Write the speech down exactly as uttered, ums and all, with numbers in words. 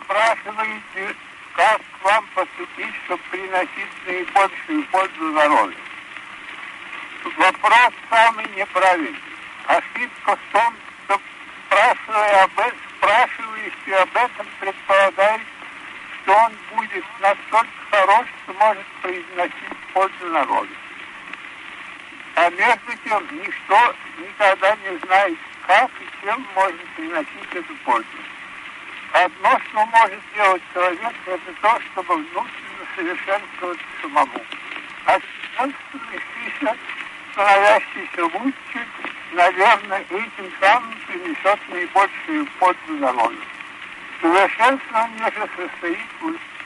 спрашиваете, как вам поступить, чтобы приносить наибольшую пользу народу. Вопрос самый неправильный. Ошибка в том, что спрашивая об этом, спрашивающий об этом предполагает, что он будет настолько хорош, что может приносить пользу народу. А между тем, ничто никогда не знает, как и чем может приносить эту пользу. Одно, что может делать человек, это то, чтобы внутренне совершенствоваться самому. А совершенствующийся, становящийся лучше, наверное, этим самым принесет наибольшую пользу народу. Совершенствование же состоит в